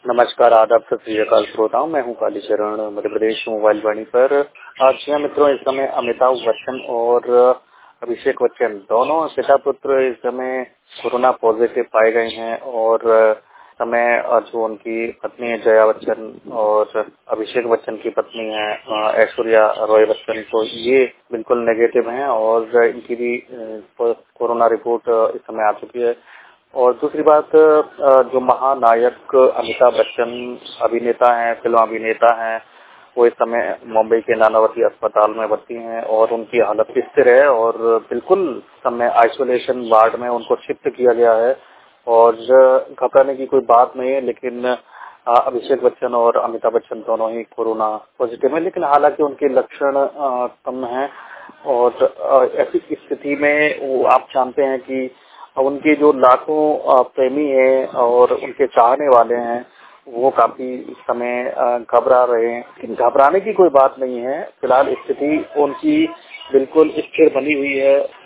नमस्कार, आदाब, सत श्री अकाल श्रोताओं। मैं हूं कालीचरण, मध्य प्रदेश मोबाइल वाणी पर। जी हाँ मित्रों, इस समय अमिताभ बच्चन और अभिषेक बच्चन दोनों पिता पुत्र इस समय कोरोना पॉजिटिव पाए गए हैं। और समय जो उनकी पत्नी है जया बच्चन और अभिषेक बच्चन की पत्नी है ऐश्वर्या रॉय बच्चन, तो ये बिल्कुल नेगेटिव हैं और इनकी भी कोरोना रिपोर्ट इस समय आ चुकी है। और दूसरी बात, जो महानायक अमिताभ बच्चन अभिनेता हैं, फिल्म अभिनेता हैं, वो इस समय मुंबई के नानावती अस्पताल में भर्ती हैं और उनकी हालत स्थिर है और बिल्कुल समय आइसोलेशन वार्ड में उनको शिफ्ट किया गया है और घबराने की कोई बात नहीं है। लेकिन अभिषेक बच्चन और अमिताभ बच्चन दोनों ही कोरोना पॉजिटिव हैं, लेकिन हालांकि उनके लक्षण कम हैं। और ऐसी स्थिति में वो आप जानते हैं कि उनके जो लाखों प्रेमी हैं और उनके चाहने वाले हैं, वो काफी इस समय घबरा रहे हैं। लेकिन घबराने की कोई बात नहीं है, फिलहाल स्थिति उनकी बिल्कुल स्थिर बनी हुई है।